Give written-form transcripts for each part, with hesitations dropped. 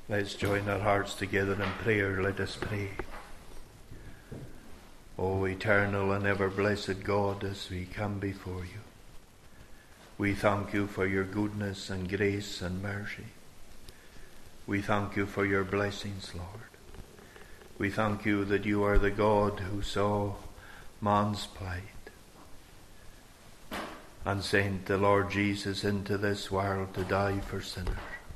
Let's join our hearts together in prayer. Let us pray. O eternal and ever-blessed God, as we come before you, we thank you for your goodness and grace and mercy. We thank you for your blessings, Lord. We thank you that you are the God who saw man's plight and sent the Lord Jesus into this world to die for sinners.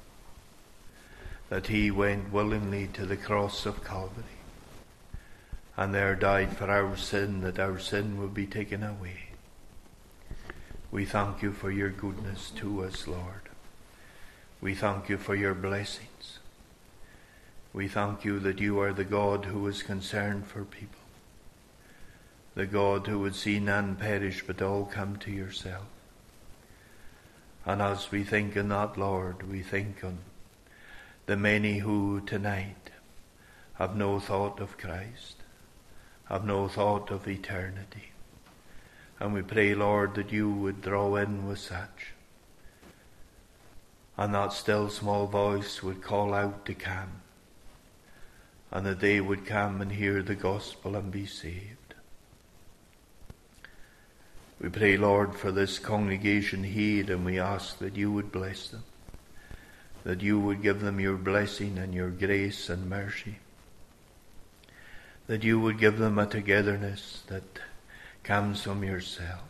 That he went willingly to the cross of Calvary and there died for our sin, that our sin would be taken away. We thank you for your goodness to us, Lord. We thank you for your blessings. We thank you that you are the God who is concerned for people, the God who would see none perish but all come to yourself. And as we think on that, Lord, we think on the many who tonight have no thought of Christ, have no thought of eternity. And we pray, Lord, that you would draw in with such, and that still small voice would call out to come, and that they would come and hear the gospel and be saved. We pray, Lord, for this congregation here, and we ask that you would bless them, that you would give them your blessing and your grace and mercy, that you would give them a togetherness that comes from yourself.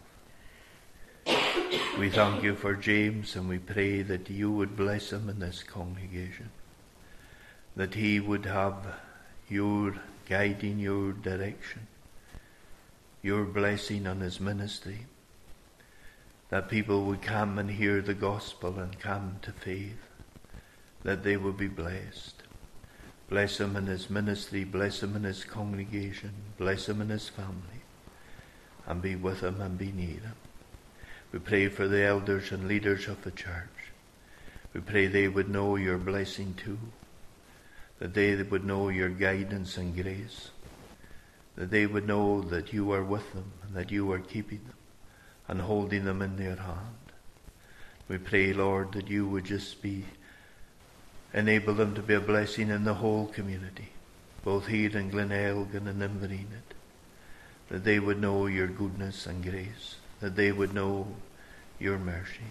We thank you for James, and we pray that you would bless him in this congregation, that he would have your guiding, your direction, your blessing on his ministry, that people would come and hear the gospel and come to faith, that they will be blessed. Bless him in his ministry, bless him in his congregation, bless him in his family, and be with him and be near him. We pray for the elders and leaders of the church. We pray they would know your blessing too, that they would know your guidance and grace, that they would know that you are with them and that you are keeping them and holding them in your hand. We pray, Lord, that you would just enable them to be a blessing in the whole community, both here in Glenelg and in Inverness, that they would know your goodness and grace, that they would know your mercy.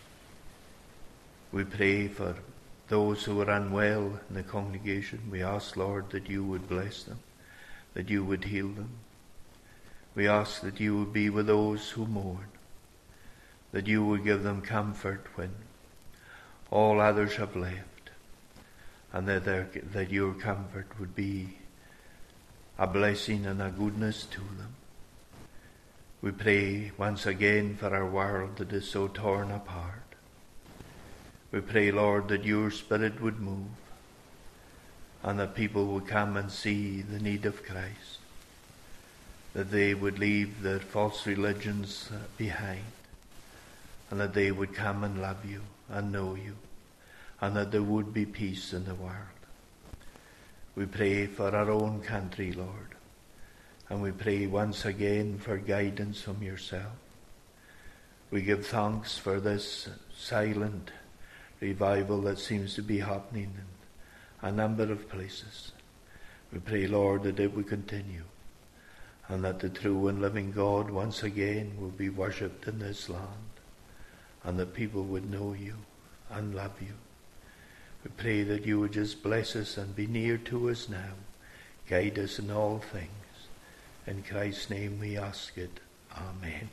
We pray for those who are unwell in the congregation. We ask, Lord, that you would bless them, that you would heal them. We ask that you would be with those who mourn, that you would give them comfort when all others have left, and that your comfort would be a blessing and a goodness to them. We pray once again for our world that is so torn apart. We pray, Lord, that your Spirit would move and that people would come and see the need of Christ, that they would leave their false religions behind, and that they would come and love you and know you, and that there would be peace in the world. We pray for our own country, Lord, and we pray once again for guidance from yourself. We give thanks for this silent revival that seems to be happening in a number of places. We pray, Lord, that it would continue, and that the true and living God once again will be worshipped in this land, and that people would know you and love you. We pray that you would just bless us and be near to us now. Guide us in all things. In Christ's name we ask it. Amen.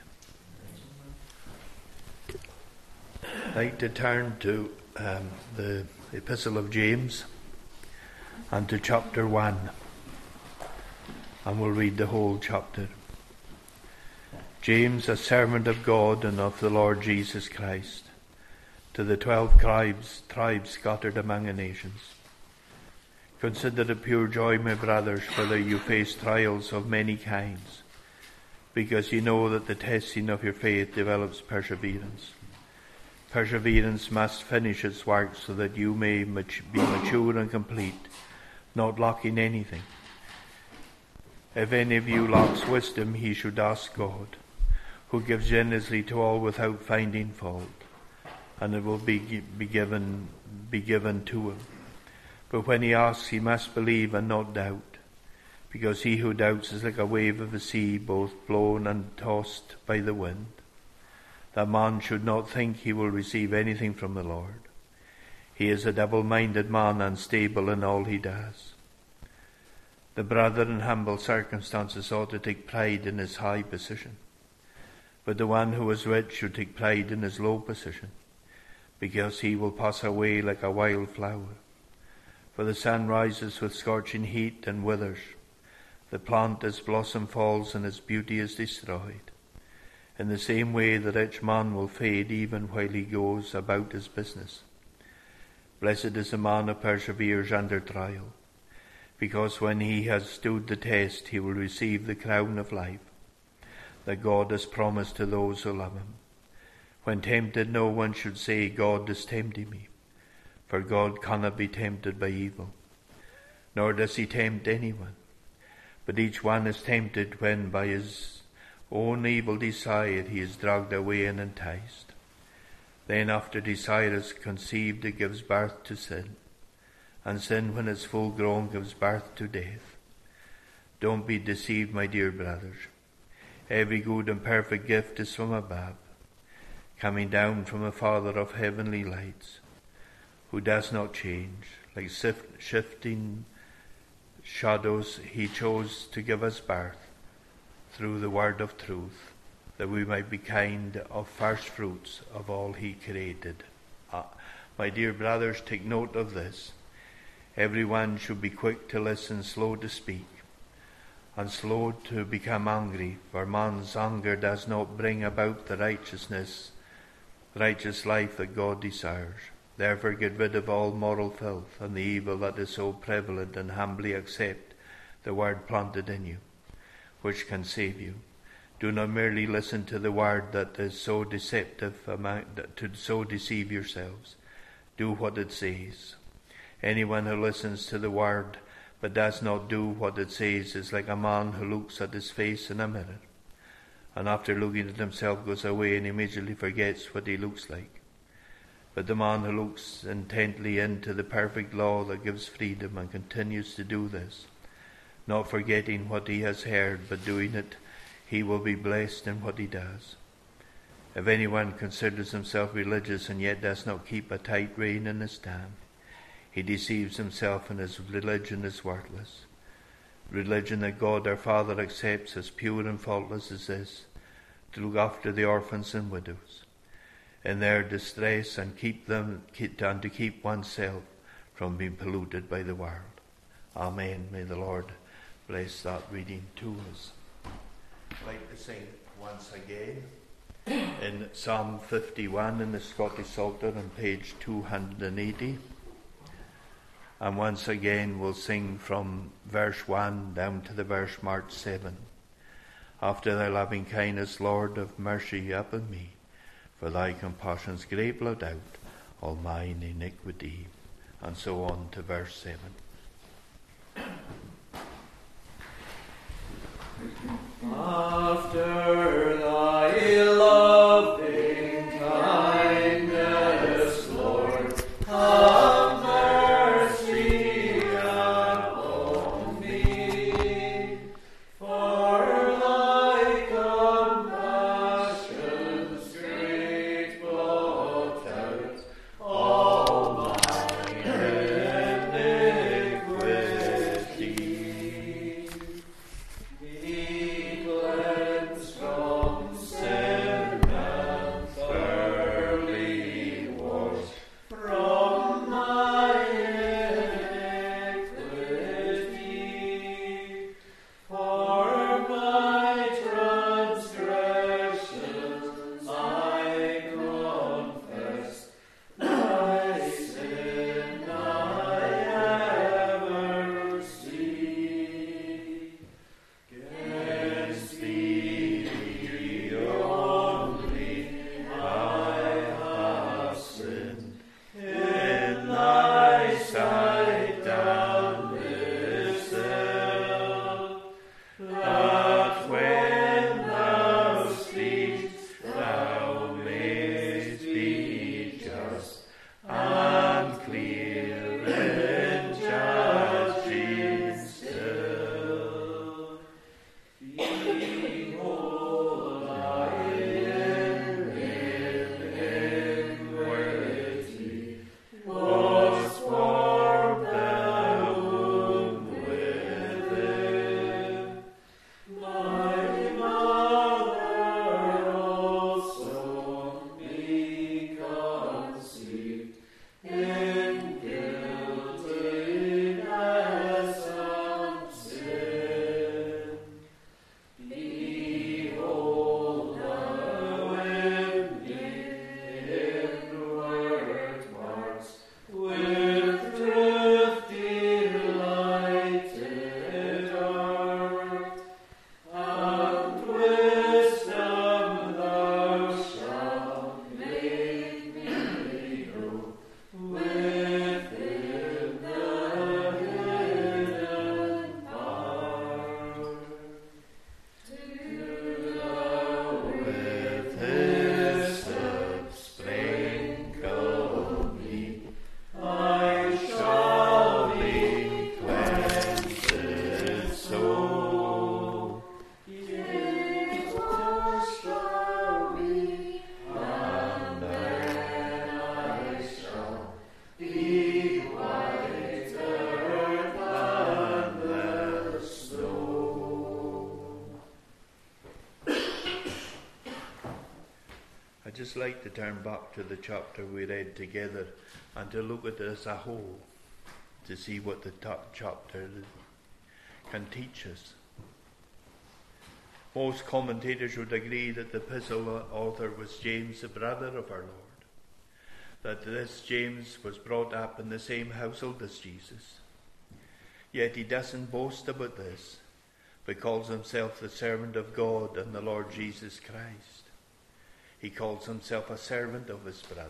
I'd like to turn to the Epistle of James and to chapter 1. And we'll read the whole chapter. James, a servant of God and of the Lord Jesus Christ, to the 12 tribes scattered among the nations. Consider it pure joy, my brothers, whether you face trials of many kinds, because you know that the testing of your faith develops perseverance. Perseverance must finish its work so that you may be mature and complete, not lacking anything. If any of you lacks wisdom, he should ask God, who gives generously to all without finding fault, and it will be given to him. But when he asks, he must believe and not doubt, because he who doubts is like a wave of the sea, both blown and tossed by the wind. That man should not think he will receive anything from the Lord. He is a double-minded man, unstable in all he does. The brother in humble circumstances ought to take pride in his high position, but the one who is rich should take pride in his low position, because he will pass away like a wild flower. For the sun rises with scorching heat and withers. The plant, its blossom falls, and its beauty is destroyed. In the same way, the rich man will fade even while he goes about his business. Blessed is the man who perseveres under trial, because when he has stood the test, he will receive the crown of life that God has promised to those who love him. When tempted, no one should say, God is tempting me, for God cannot be tempted by evil, nor does he tempt anyone. But each one is tempted when by his own evil desire he is dragged away and enticed. Then after desire is conceived, it gives birth to sin, and sin, when it's full grown, gives birth to death. Don't be deceived, my dear brothers. Every good and perfect gift is from above, coming down from the Father of heavenly lights, who does not change. Like shifting shadows, he chose to give us birth through the word of truth, that we might be kind of first fruits of all he created. My dear brothers, take note of this. Everyone should be quick to listen, slow to speak, and slow to become angry, for man's anger does not bring about the righteous life that God desires. Therefore get rid of all moral filth and the evil that is so prevalent, and humbly accept the word planted in you, which can save you. Do not merely listen to the word that is so deceptive, to so deceive yourselves. Do what it says. Anyone who listens to the word but does not do what it says is like a man who looks at his face in a mirror, and after looking at himself goes away and immediately forgets what he looks like. But the man who looks intently into the perfect law that gives freedom and continues to do this, not forgetting what he has heard but doing it, he will be blessed in what he does. If anyone considers himself religious and yet does not keep a tight rein in his tongue, he deceives himself, and his religion is worthless. Religion that God our Father accepts as pure and faultless as this, to look after the orphans and widows in their distress, and to keep oneself from being polluted by the world. Amen. May the Lord bless that reading to us. I'd like to sing once again in Psalm 51 in the Scottish Psalter on page 280. And once again we'll sing from verse 1 down to the verse marked 7. After thy loving kindness, Lord, have mercy upon me, for thy compassions great blot out all mine iniquity. And so on to verse 7. After thy loving kindness, Lord, have mercy upon me, for thy compassions great blot out all mine iniquity. Be cleansed from to turn back to the chapter we read together and to look at it as a whole, to see what the chapter can teach us. Most commentators would agree that the epistle author was James, the brother of our Lord, that this James was brought up in the same household as Jesus. Yet he doesn't boast about this, but calls himself the servant of God and the Lord Jesus Christ. He calls himself a servant of his brother.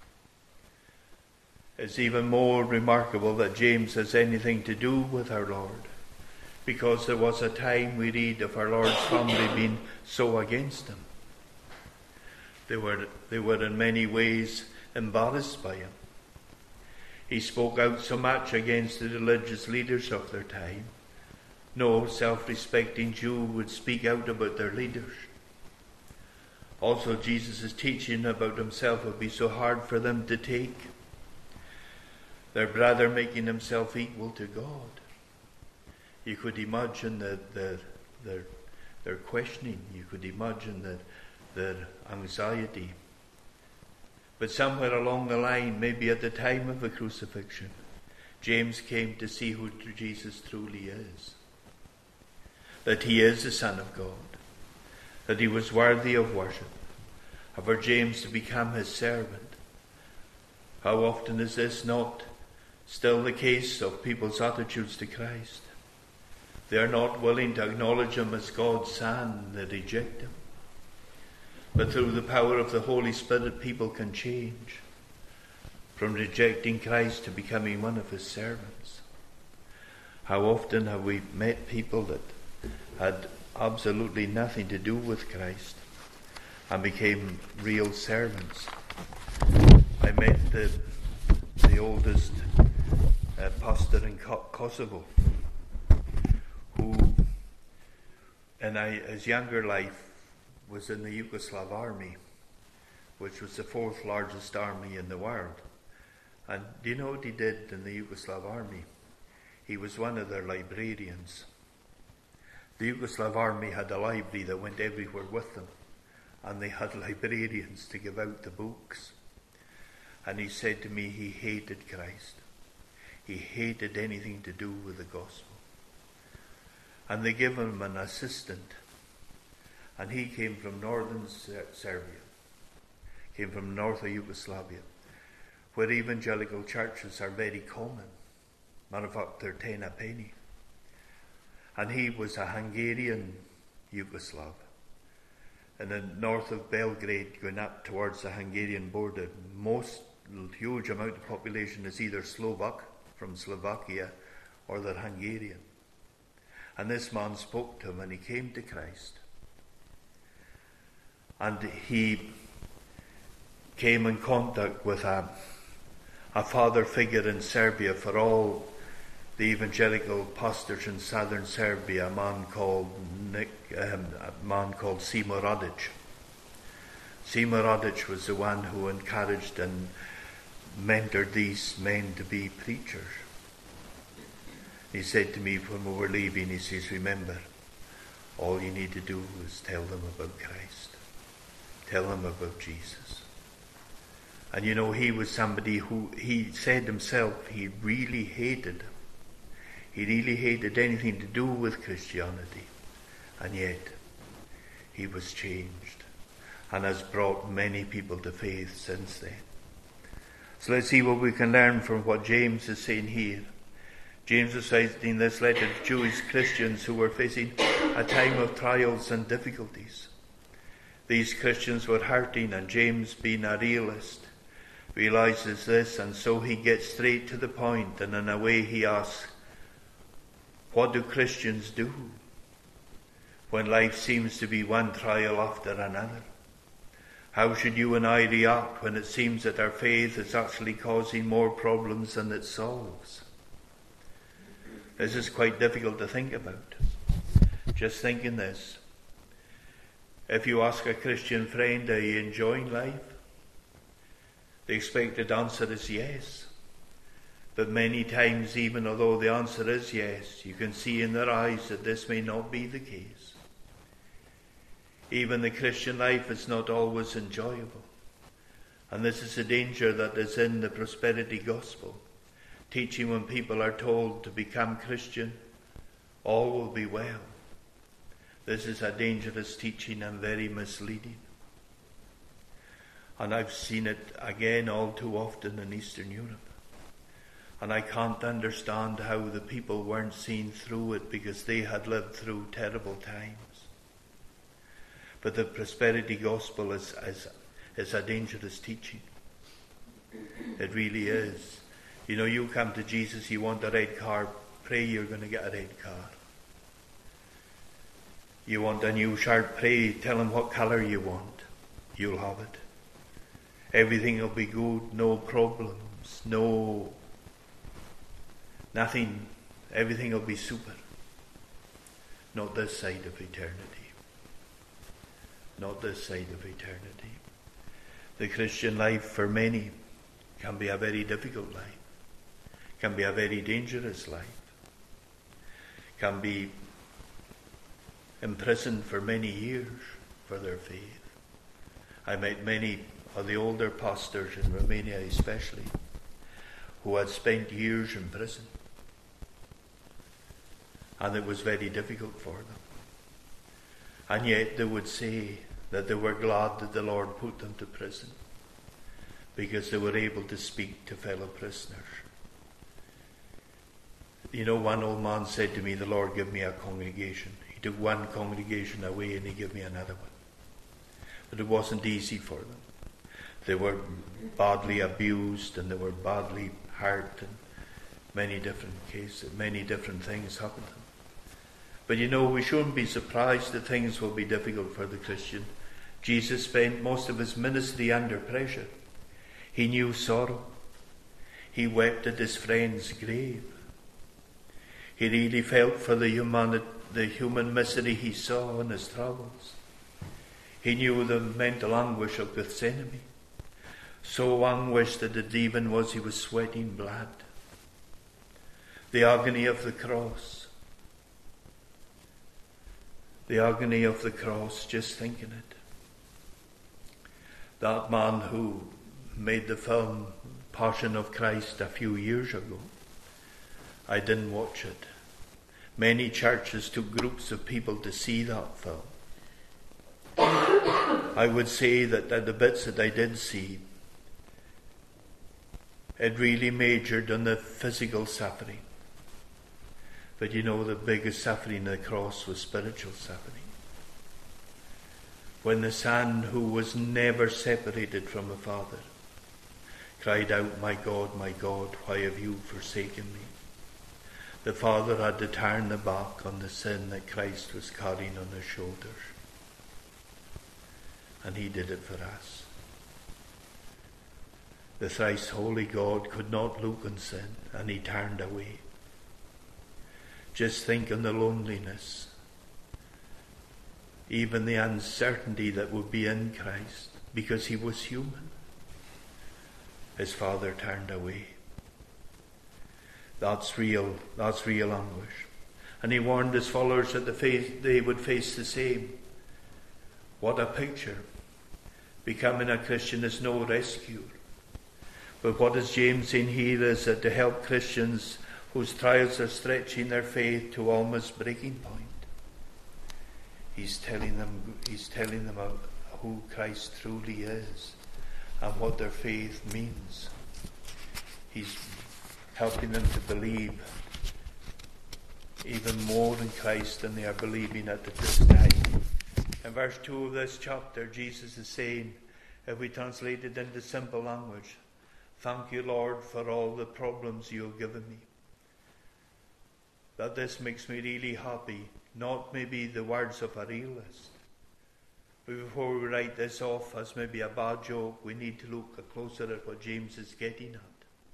It's even more remarkable that James has anything to do with our Lord, because there was a time, we read, of our Lord's family being so against him. They were in many ways embarrassed by him. He spoke out so much against the religious leaders of their time. No self-respecting Jew would speak out about their leaders. Also, Jesus' teaching about himself would be so hard for them to take. Their brother making himself equal to God. You could imagine their questioning. You could imagine their anxiety. But somewhere along the line, maybe at the time of the crucifixion, James came to see who Jesus truly is. That he is the Son of God. That he was worthy of worship. And for James to become his servant. How often is this not still the case of people's attitudes to Christ? They are not willing to acknowledge him as God's Son. They reject him. But through the power of the Holy Spirit, people can change from rejecting Christ to becoming one of his servants. How often have we met people that had absolutely nothing to do with Christ and became real servants? I met the oldest pastor in Kosovo, who in his younger life was in the Yugoslav army, which was the fourth largest army in the world. And do you know what he did in the Yugoslav army? He was one of their librarians. The Yugoslav army had a library that went everywhere with them, and they had librarians to give out the books. And he said to me he hated Christ. He hated anything to do with the gospel. And they gave him an assistant. And he came from northern Serbia, came from north of Yugoslavia, where evangelical churches are very common. Matter of fact, they're 10 a penny. And he was a Hungarian Yugoslav. In the north of Belgrade, going up towards the Hungarian border, huge amount of population is either Slovak, from Slovakia, or they're Hungarian. And this man spoke to him and he came to Christ. And he came in contact with a father figure in Serbia for all the evangelical pastors in southern Serbia, a man called Simo Radic. Simo Radic was the one who encouraged and mentored these men to be preachers. He said to me when we were leaving, he says, remember, all you need to do is tell them about Christ. Tell them about Jesus. And you know, he was somebody who, he said himself, he really hated them. He really hated anything to do with Christianity. And yet, he was changed and has brought many people to faith since then. So let's see what we can learn from what James is saying here. James is writing this letter to Jewish Christians who were facing a time of trials and difficulties. These Christians were hurting, and James, being a realist, realizes this, and so he gets straight to the point, and in a way he asks, what do Christians do when life seems to be one trial after another? How should you and I react when it seems that our faith is actually causing more problems than it solves? This is quite difficult to think about. Just thinking this. If you ask a Christian friend, are you enjoying life? The expected answer is yes. But many times, even although the answer is yes, you can see in their eyes that this may not be the case. Even the Christian life is not always enjoyable. And this is a danger that is in the prosperity gospel. Teaching when people are told to become Christian, all will be well. This is a dangerous teaching and very misleading. And I've seen it again all too often in Eastern Europe. And I can't understand how the people weren't seen through it, because they had lived through terrible times. But the prosperity gospel is a dangerous teaching. It really is. You know, you come to Jesus, you want a red car, pray you're going to get a red car. You want a new shirt, pray, tell him what colour you want. You'll have it. Everything will be good, no problems, nothing. Everything will be super. Not this side of eternity. Not this side of eternity. The Christian life for many can be a very difficult life, can be a very dangerous life, can be imprisoned for many years for their faith. I met many of the older pastors in Romania especially, who had spent years in prison, and it was very difficult for them. And yet they would say that they were glad that the Lord put them to prison, because they were able to speak to fellow prisoners. You know, one old man said to me, the Lord gave me a congregation. He took one congregation away and he gave me another one. But it wasn't easy for them. They were badly abused and they were badly hurt, and many different cases, many different things happened to them. But you know, we shouldn't be surprised that things will be difficult for the Christian. Jesus spent most of his ministry under pressure. He knew sorrow. He wept at his friend's grave. He really felt for the human misery he saw in his travels. He knew the mental anguish of Gethsemane. So anguished that it even was he was sweating blood. The agony of the cross. The agony of the cross, just thinking it. That man who made the film Passion of Christ a few years ago, I didn't watch it. Many churches took groups of people to see that film. I would say that the bits that I did see, it really majored on the physical suffering. But you know, the biggest suffering of the cross was spiritual suffering. When the Son, who was never separated from the Father, cried out, my God, why have you forsaken me? The Father had to turn the back on the sin that Christ was carrying on his shoulders. And he did it for us. The thrice holy God could not look on sin, and he turned away. Just think on the loneliness, even the uncertainty that would be in Christ, because he was human. His Father turned away. That's real anguish. And he warned his followers that they would face the same. What a picture. Becoming a Christian is no rescue. But what is James saying here is that to help Christians whose trials are stretching their faith to almost breaking point, he's telling them of who Christ truly is and what their faith means. He's helping them to believe even more in Christ than they are believing at this time. In verse 2 of this chapter, Jesus is saying, if we translate it into simple language, thank you, Lord, for all the problems you have given me. That this makes me really happy, not maybe the words of a realist. But before we write this off as maybe a bad joke, we need to look closer at what James is getting at.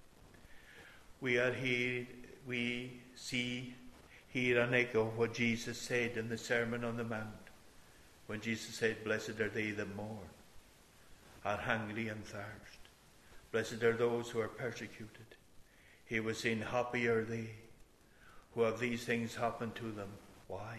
We see here an echo of what Jesus said in the Sermon on the Mount, when Jesus said, blessed are they that mourn, are hungry and thirst. Blessed are those who are persecuted. He was saying, happy are they who have these things happen to them. Why?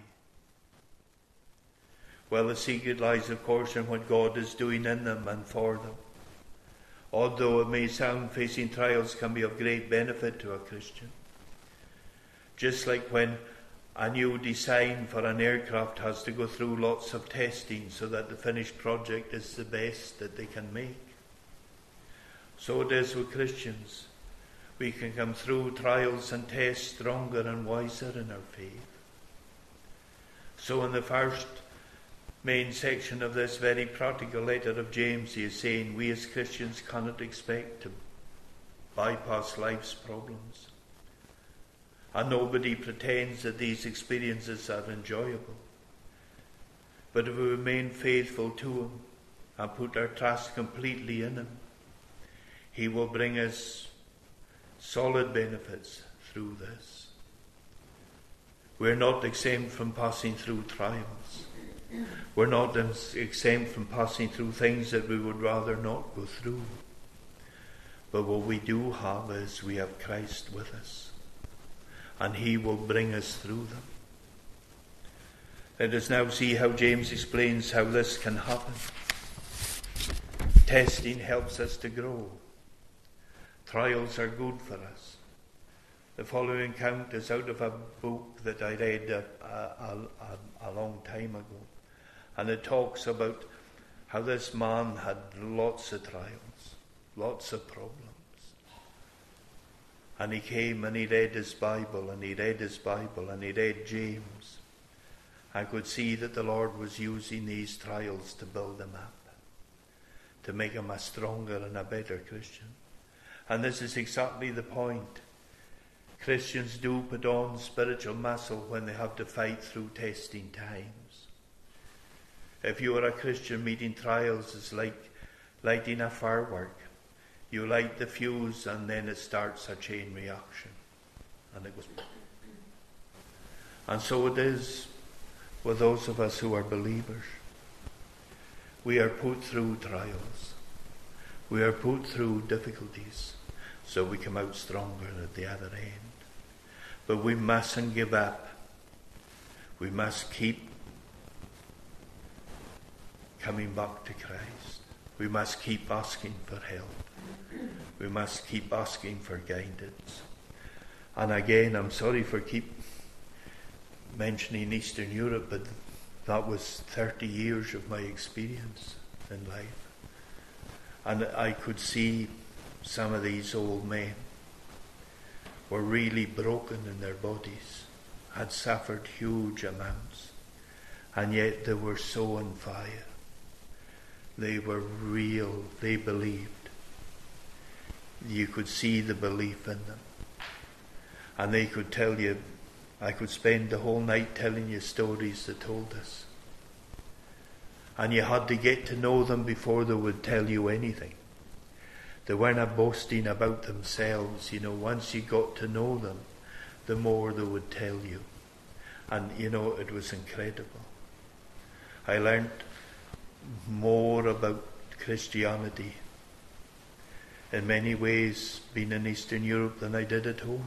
Well, the secret lies, of course, in what God is doing in them and for them. Although it may sound, facing trials can be of great benefit to a Christian. Just like when a new design for an aircraft has to go through lots of testing so that the finished project is the best that they can make. So it is with Christians. We can come through trials and tests stronger and wiser in our faith. So in the first main section of this very practical letter of James, he is saying we as Christians cannot expect to bypass life's problems. And nobody pretends that these experiences are enjoyable. But if we remain faithful to him and put our trust completely in him, he will bring us solid benefits through this. We're not exempt from passing through trials. We're not exempt from passing through things that we would rather not go through. But what we do have is we have Christ with us, and he will bring us through them. Let us now see how James explains how this can happen. Testing helps us to grow. Trials are good for us. The following account is out of a book that I read a long time ago. And it talks about how this man had lots of trials, lots of problems. And he came and he read his Bible, and he read his Bible, and he read James. I could see that the Lord was using these trials to build him up, to make him a stronger and a better Christian. And this is exactly the point. Christians do put on spiritual muscle when they have to fight through testing times. If you are a Christian, meeting trials is like lighting a firework. You light the fuse and then it starts a chain reaction. And it goes. And so it is with those of us who are believers. We are put through trials. We are put through difficulties so we come out stronger at the other end. But we mustn't give up. We must keep coming back to Christ. We must keep asking for help. We must keep asking for guidance. And again, I'm sorry for keep mentioning Eastern Europe, but that was 30 years of my experience in life. And I could see some of these old men were really broken in their bodies, had suffered huge amounts, and yet they were so on fire. They were real, they believed. You could see the belief in them. And they could tell you, I could spend the whole night telling you stories they told us. And you had to get to know them before they would tell you anything. They weren't boasting about themselves. Once you got to know them, the more they would tell you. And, it was incredible. I learnt more about Christianity in many ways being in Eastern Europe than I did at home.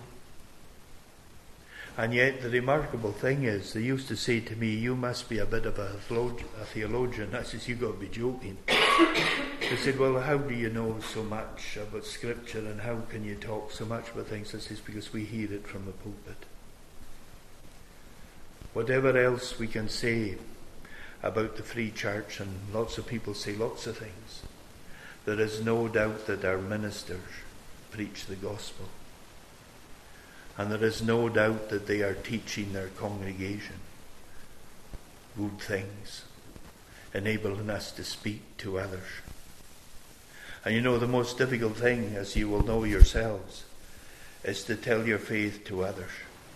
And yet the remarkable thing is, they used to say to me, you must be a bit of a theologian. I says, you got to be joking. They said, well, how do you know so much about Scripture and how can you talk so much about things? I says, because we hear it from the pulpit. Whatever else we can say about the Free Church, and lots of people say lots of things, there is no doubt that our ministers preach the gospel. And there is no doubt that they are teaching their congregation good things, enabling us to speak to others. And the most difficult thing, as you will know yourselves, is to tell your faith to others.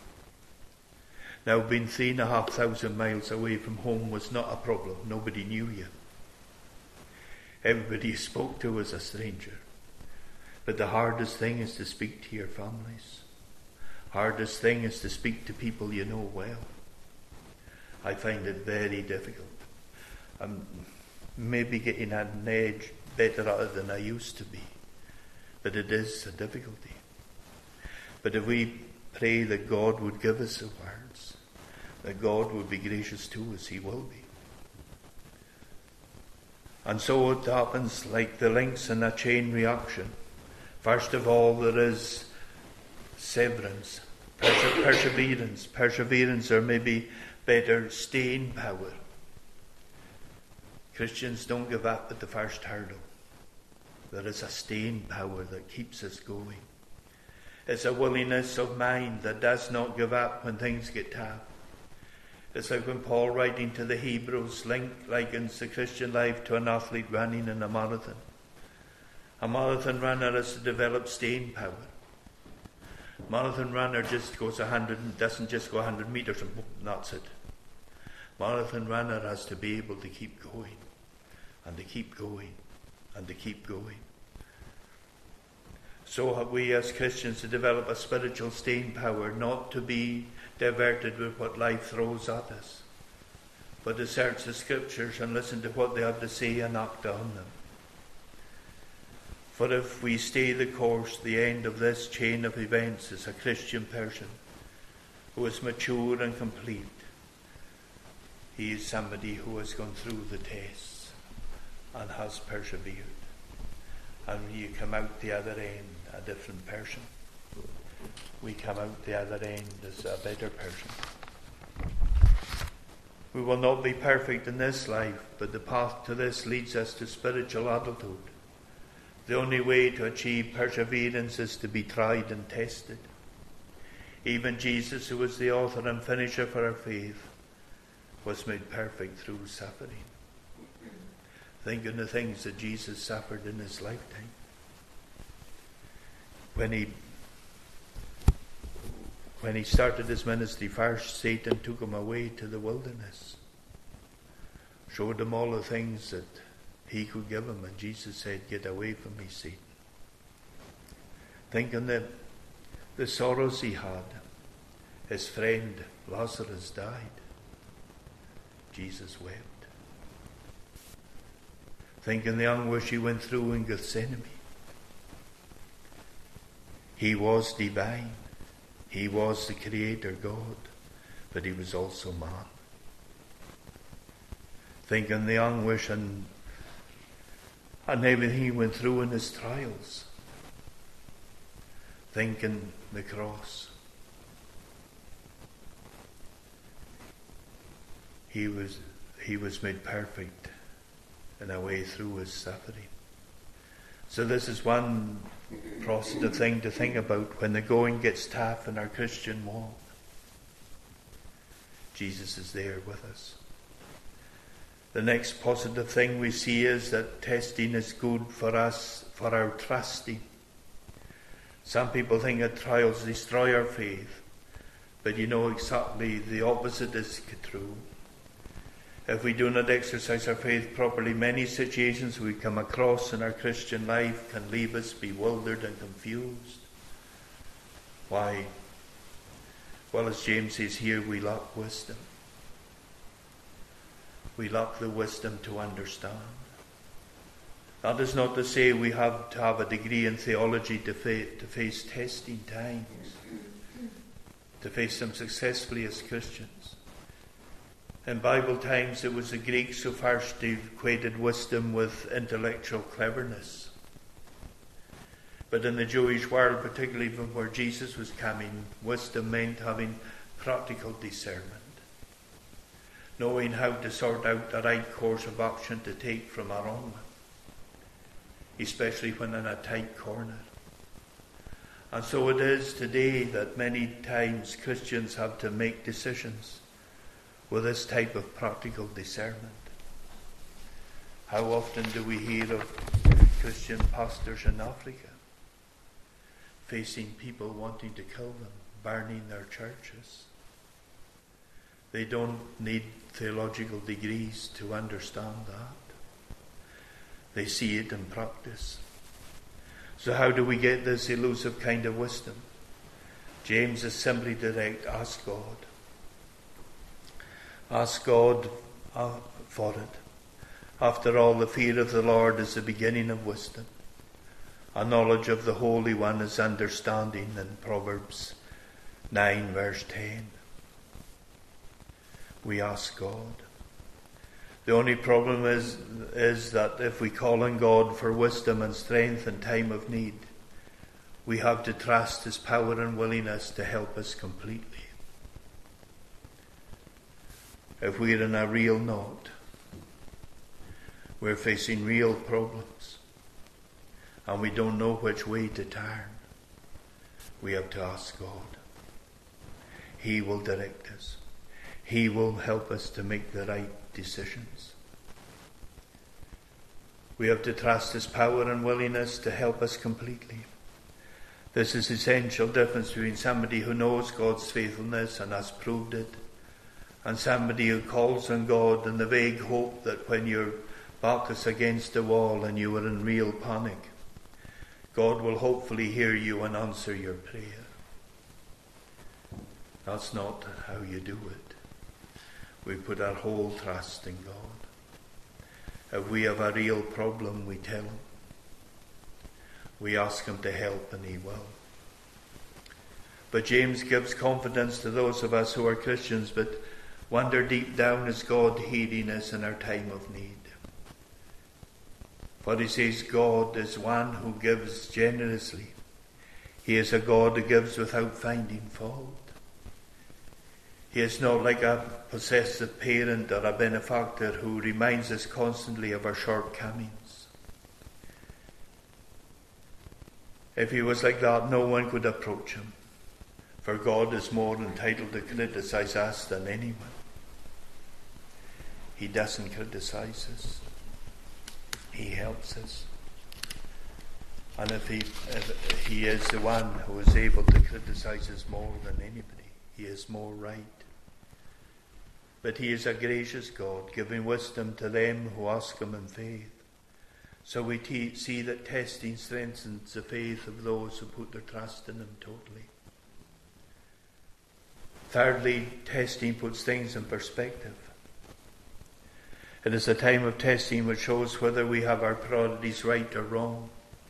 Now, being 3,500 miles away from home was not a problem. Nobody knew you. Everybody you spoke to was a stranger. But the hardest thing is to speak to your families. Hardest thing is to speak to people you know well. I find it very difficult. I'm maybe getting an edge better at it than I used to be. But it is a difficulty. But if we pray that God would give us the words, that God would be gracious to us, He will be. And so it happens like the links in a chain reaction. First of all, there is severance, perseverance, or maybe better, staying power. Christians don't give up at the first hurdle. There is a staying power that keeps us going. It's a willingness of mind that does not give up when things get tough. It's like when Paul, writing to the Hebrews, likens the Christian life to an athlete running in a marathon. A marathon runner has to develop staying power. Marathon runner just goes 100, doesn't just go 100 meters and that's it. Marathon runner has to be able to keep going, and to keep going, and to keep going. So have we as Christians to develop a spiritual staying power, not to be diverted with what life throws at us, but to search the scriptures and listen to what they have to say and act on them. For if we stay the course, the end of this chain of events is a Christian person who is mature and complete. He is somebody who has gone through the tests and has persevered. And when you come out the other end a different person, we come out the other end as a better person. We will not be perfect in this life, but the path to this leads us to spiritual adulthood. The only way to achieve perseverance is to be tried and tested. Even Jesus, who was the author and finisher for our faith, was made perfect through suffering. Think of the things that Jesus suffered in his lifetime. When he started his ministry first, Satan took him away to the wilderness, showed him all the things that he could give him, and Jesus said, "Get away from me, Satan." Think on the sorrows he had. His friend Lazarus died. Jesus wept. Think on the anguish he went through in Gethsemane. He was divine. He was the Creator God, but he was also man. Think on the anguish and everything he went through in his trials. Think on the cross. He was made perfect in a way through his suffering. So this is one positive thing to think about when the going gets tough in our Christian walk. Jesus is there with us. The next positive thing we see is that testing is good for us, for our trusting. Some people think that trials destroy our faith, but you know exactly the opposite is true. If we do not exercise our faith properly, many situations we come across in our Christian life can leave us bewildered and confused. Why? Well, as James says here, we lack wisdom. We lack the wisdom to understand. That is not to say we have to have a degree in theology to face testing times, to face them successfully as Christians. In Bible times, it was the Greeks who first equated wisdom with intellectual cleverness. But in the Jewish world, particularly from where Jesus was coming, wisdom meant having practical discernment, knowing how to sort out the right course of action to take from a wrong one, especially when in a tight corner. And so it is today that many times Christians have to make decisions with this type of practical discernment. How often do we hear of Christian pastors in Africa facing people wanting to kill them, burning their churches? They don't need theological degrees to understand that. They see it in practice. So how do we get this elusive kind of wisdom? James is simply direct: ask God. Ask God for it. After all, the fear of the Lord is the beginning of wisdom. A knowledge of the Holy One is understanding, in Proverbs 9 verse 10. We ask God. The only problem is that if we call on God for wisdom and strength in time of need, we have to trust His power and willingness to help us completely. If we're in a real knot, we're facing real problems, and we don't know which way to turn, we have to ask God. He will direct us. He will help us to make the right decisions. We have to trust His power and willingness to help us completely. This is the essential difference between somebody who knows God's faithfulness and has proved it, and somebody who calls on God in the vague hope that when your back is against the wall and you are in real panic, God will hopefully hear you and answer your prayer. That's not how you do it. We put our whole trust in God. If we have a real problem, we tell Him. We ask Him to help, and He will. But James gives confidence to those of us who are Christians, but wonder deep down, is God heeding us in our time of need? For he says God is one who gives generously. He is a God who gives without finding fault. He is not like a possessive parent or a benefactor who reminds us constantly of our shortcomings. If He was like that, no one could approach Him, for God is more entitled to criticize us than anyone. He doesn't criticize us. He helps us. And if he is the one who is able to criticize us more than anybody, He is more right. But He is a gracious God, giving wisdom to them who ask Him in faith. So we see that testing strengthens the faith of those who put their trust in Him totally. Thirdly, testing puts things in perspective. It is a time of testing which shows whether we have our priorities right or wrong.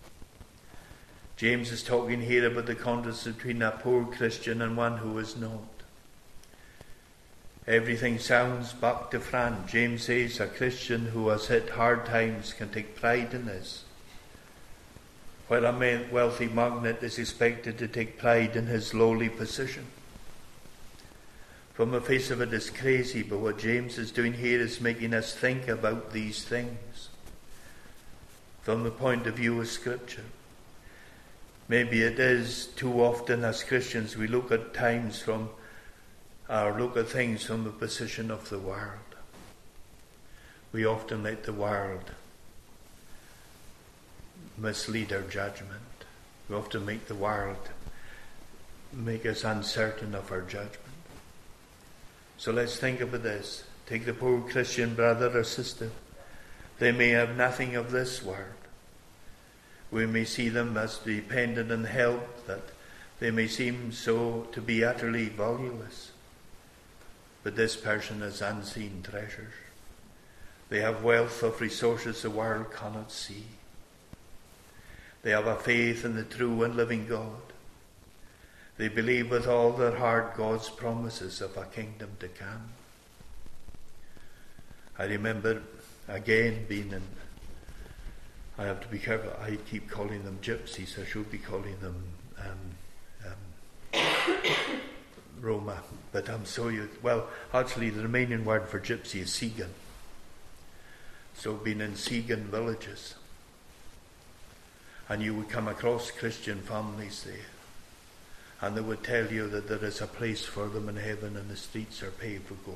James is talking here about the contrast between a poor Christian and one who is not. Everything sounds back to front. James says a Christian who has hit hard times can take pride in this, while a wealthy magnate is expected to take pride in his lowly position. From the face of it, it's crazy, but what James is doing here is making us think about these things from the point of view of Scripture. Maybe it is too often as Christians we look at things from the position of the world. We often let the world mislead our judgment. We often make the world make us uncertain of our judgment. So let's think about this. Take the poor Christian brother or sister. They may have nothing of this world. We may see them as dependent on help, that they may seem so to be utterly valueless. But this person has unseen treasures. They have wealth of resources the world cannot see. They have a faith in the true and living God. They believe with all their heart God's promises of a kingdom to come. I remember again being in, I have to be careful, I keep calling them gypsies, I should be calling them Roma, but I'm so used. Well, actually the Romanian word for gypsy is Tsigan. So being in Tsigan villages, and you would come across Christian families there, and they would tell you that there is a place for them in heaven and the streets are paved with gold.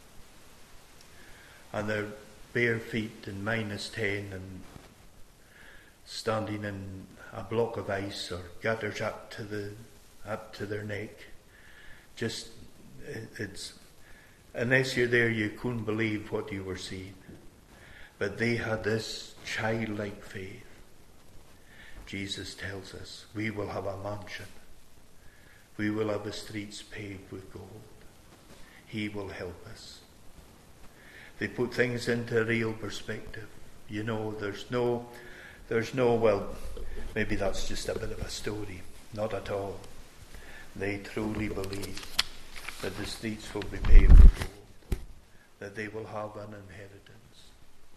And they're bare feet and -10 and standing in a block of ice or gutters up to their neck. Just, it's, unless you're there, you couldn't believe what you were seeing. But they had this childlike faith. Jesus tells us, we will have a mansion. We will have the streets paved with gold. He will help us. They put things into real perspective. You know, there's no, well, maybe that's just a bit of a story. Not at all. They truly believe that the streets will be paved with gold, that they will have an inheritance.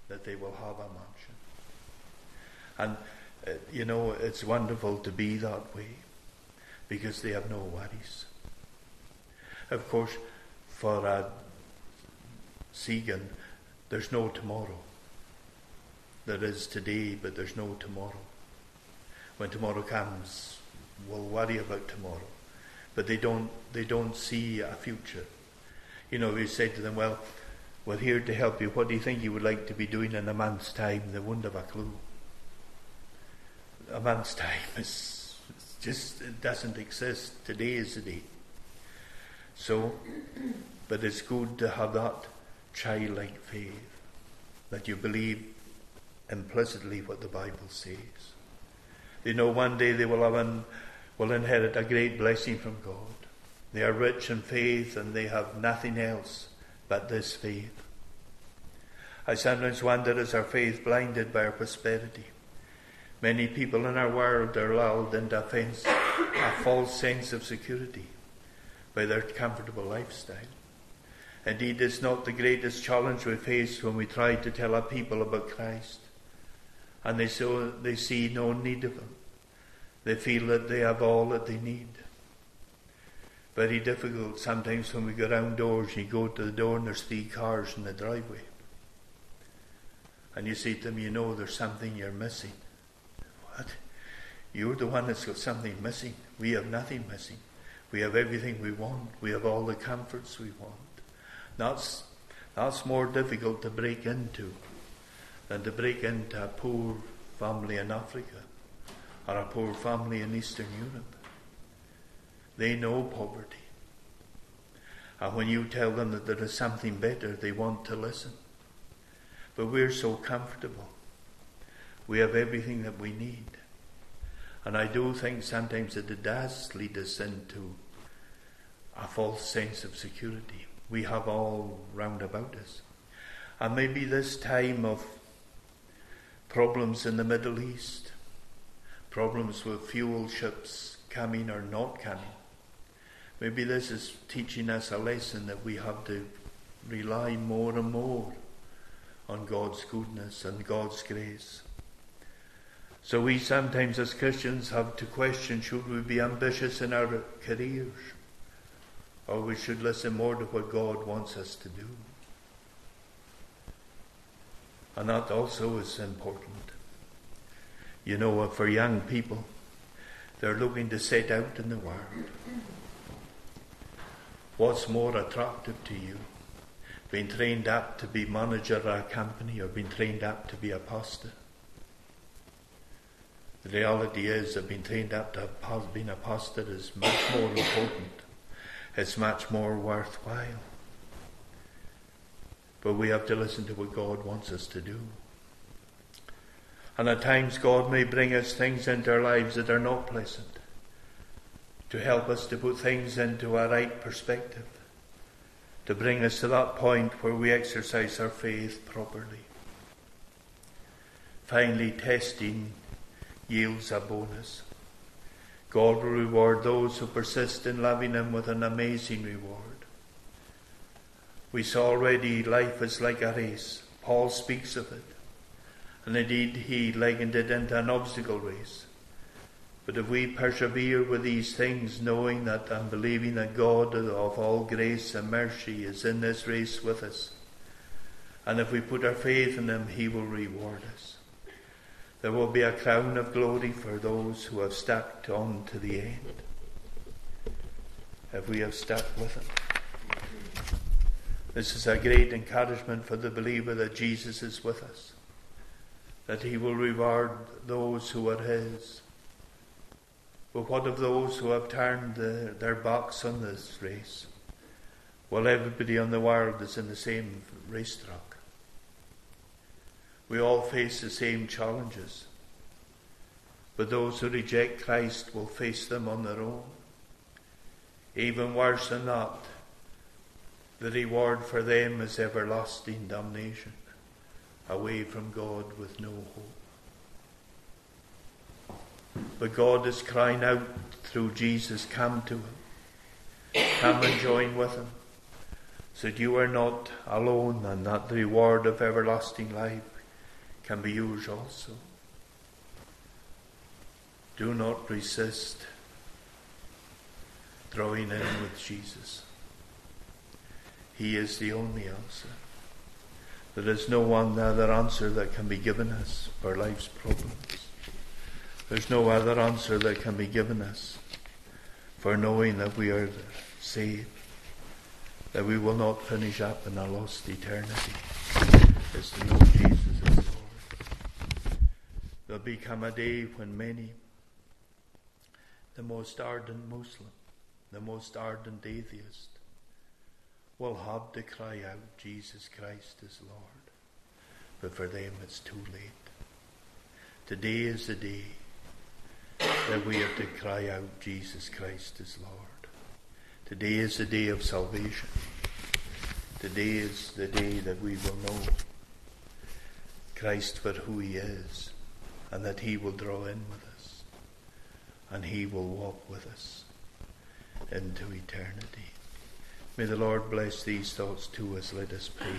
that they will have a mansion. And, it's wonderful to be that way because they have no worries. Of course, for Segan, there's no tomorrow. There is today, but there's no tomorrow. When tomorrow comes, we'll worry about tomorrow. But they don't see a future. We say to them, well, we're here to help you. What do you think you would like to be doing in a month's time? They won't have a clue. A month's time it doesn't exist. Today is the day. So, but it's good to have that childlike faith, that you believe implicitly what the Bible says. They know one day they will inherit a great blessing from God. They are rich in faith and they have nothing else but this faith. I sometimes wonder, is our faith blinded by our prosperity? Many people in our world are lulled into a false sense of security by their comfortable lifestyle. Indeed, it's not the greatest challenge we face when we try to tell our people about Christ. And they see no need of him. They feel that they have all that they need. Very difficult sometimes when we go round doors and you go to the door and there's 3 cars in the driveway. And you say to them, there's something you're missing. What? You're the one that's got something missing. We have nothing missing. We have everything we want. We have all the comforts we want. That's more difficult to break into than to break into a poor family in Africa or a poor family in Eastern Europe. They know poverty. And when you tell them that there is something better, they want to listen. But we're so comfortable. We have everything that we need. And I do think sometimes that it does lead us into a false sense of security. We have all round about us. And maybe this time of problems in the Middle East, problems with fuel ships coming or not coming, maybe this is teaching us a lesson that we have to rely more and more on God's goodness and God's grace. So we sometimes as Christians have to question, should we be ambitious in our careers? Or we should listen more to what God wants us to do. And that also is important. For young people, they're looking to set out in the world. What's more attractive to you? Being trained up to be manager of a company or being trained up to be a pastor? The reality is that being trained up to being a pastor is much more important. It's much more worthwhile. But we have to listen to what God wants us to do. And at times God may bring us things into our lives that are not pleasant, to help us to put things into a right perspective, to bring us to that point where we exercise our faith properly. Finally, testing yields a bonus. God will reward those who persist in loving him with an amazing reward. We saw already life is like a race. Paul speaks of it. And indeed he likened it into an obstacle race. But if we persevere with these things, knowing that and believing that God of all grace and mercy is in this race with us, and if we put our faith in him, he will reward us. There will be a crown of glory for those who have stuck on to the end. If we have stuck with him. This is a great encouragement for the believer that Jesus is with us, that he will reward those who are his. But what of those who have turned their backs on this race? Well, everybody in the world is in the same racetrack. We all face the same challenges. But those who reject Christ will face them on their own. Even worse than that, the reward for them is everlasting damnation, away from God with no hope. But God is crying out through Jesus, come to him. Come and join with him, so that you are not alone and that the reward of everlasting life can be yours also. Do not resist drawing in with Jesus. He is the only answer. There is no one other answer that can be given us for life's problems. There's no other answer that can be given us for knowing that we are saved, that we will not finish up in a lost eternity. It's to know Jesus as Lord. There'll become a day when many, the most ardent Muslim, the most ardent atheist, will have to cry out, Jesus Christ is Lord. But for them it's too late. Today is the day that we have to cry out, Jesus Christ is Lord. Today is the day of salvation. Today is the day that we will know Christ for who he is, and that he will draw in with us, and he will walk with us into eternity. May the Lord bless these thoughts to us. Let us pray.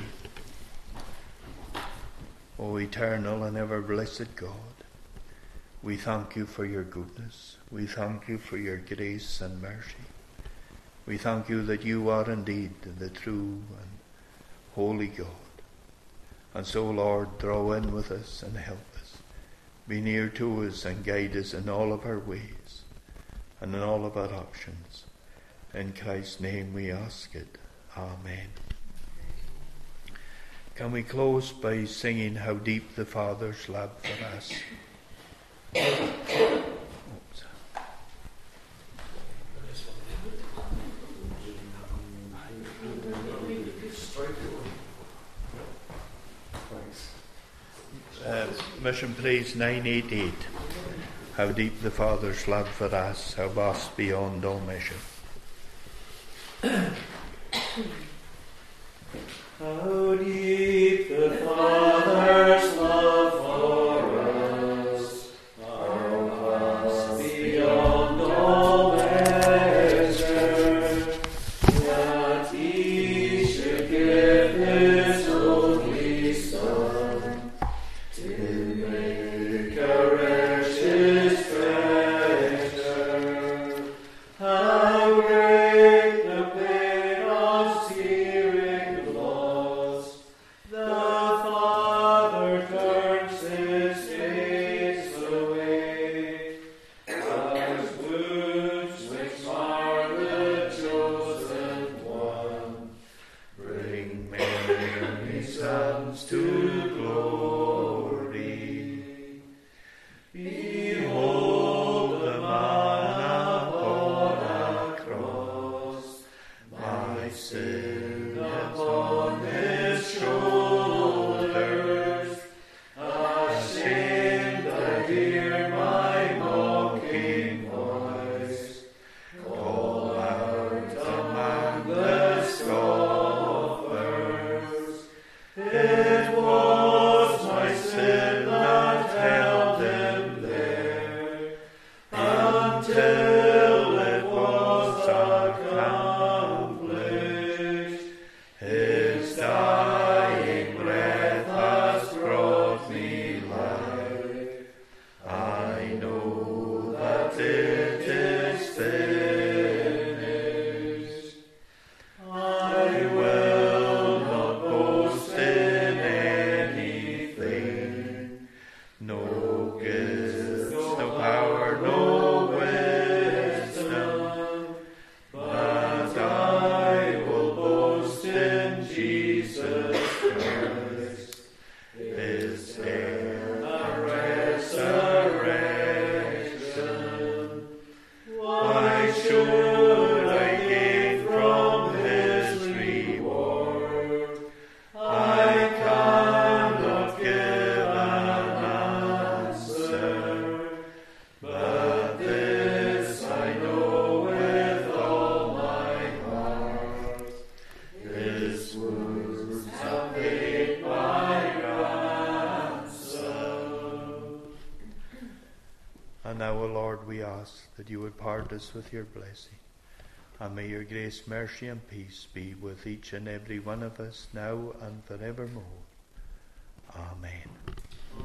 O eternal and ever blessed God, we thank you for your goodness. We thank you for your grace and mercy. We thank you that you are indeed the true and holy God. And so, Lord, draw in with us and help us. Be near to us and guide us in all of our ways and in all of our actions. In Christ's name we ask it. Amen. Can we close by singing How Deep the Father's Love for Us? Mission Praise 988. How deep the Father's love for us, how vast beyond all measure. How deep the Father's love for us, how vast beyond all measure, that he should give his only Son to make a wretched treasure. How great the pain of searing loss! The Father turns his face away, as wounds which mar the chosen one bring many sons to glory. Behold the man upon a cross, my sin upon his shoulders, ashamed to hear my mocking voice call out among the scoffers. It was my sin that held him there until it was accomplished. His dying breath has brought me life. I know that it is finished. I will not boast in anything, no gifts, no power, no wisdom, but I will boast in Jesus Christ, his death and resurrection. Why should I gain from his reward? I cannot give an answer, but this I know with all my heart: his wounds have paid my ransom. And now, O Lord, we ask that you would part us with your blessing. And may your grace, mercy, and peace be with each and every one of us now and forevermore. Amen.